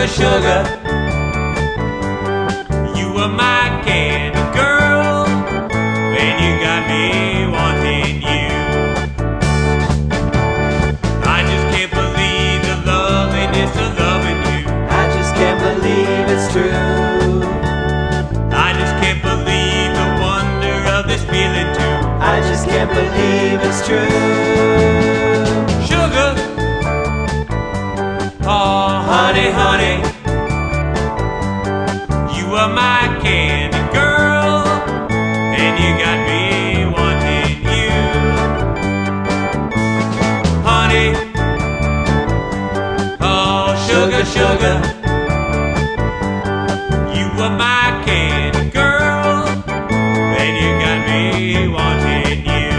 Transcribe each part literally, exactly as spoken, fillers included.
sugar. You were my candy girl, and you got me wanting you. I just can't believe the loveliness of loving you. I just can't believe it's true. I just can't believe the wonder of this feeling too. I just can't believe it's true. Sugar, oh honey, honey, you are my candy girl, and you got me wanting you. Honey, oh sugar, sugar, you are my candy girl, and you got me wanting you.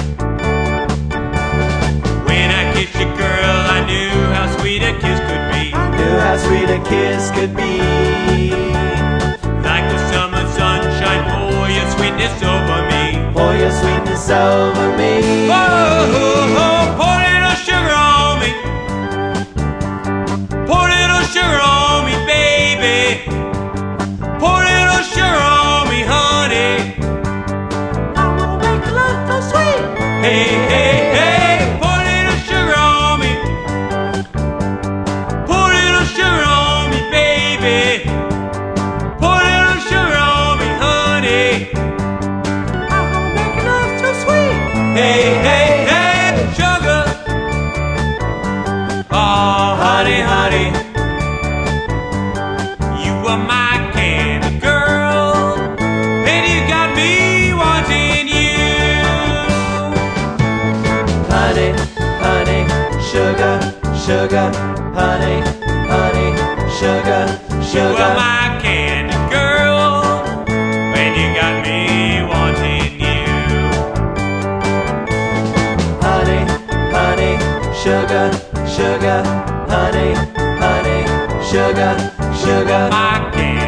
When I kissed you, girl, I knew how sweet a kiss could be. Knew how sweet a kiss could be. Like the summer sunshine, pour your sweetness over me. Pour your sweetness over me. Oh, oh, oh, pour a little sugar on me. Pour a little sugar on me, baby. Pour a little sugar on me, honey. I'm gonna make love so sweet. Hey, hey, hey, pour a little sugar on me. Pour a little sugar on me, baby. Pour a little sugar on me, honey. I'm gonna make love so sweet. Hey, hey, hey, sugar. Oh, honey, honey, you are my candy girl, and you got me wanting you. Honey, honey, sugar, sugar, honey, honey, sugar, You are sugar. my candy girl, and you got me wanting you. Honey, honey, sugar, sugar, honey, honey, sugar, sugar. My candy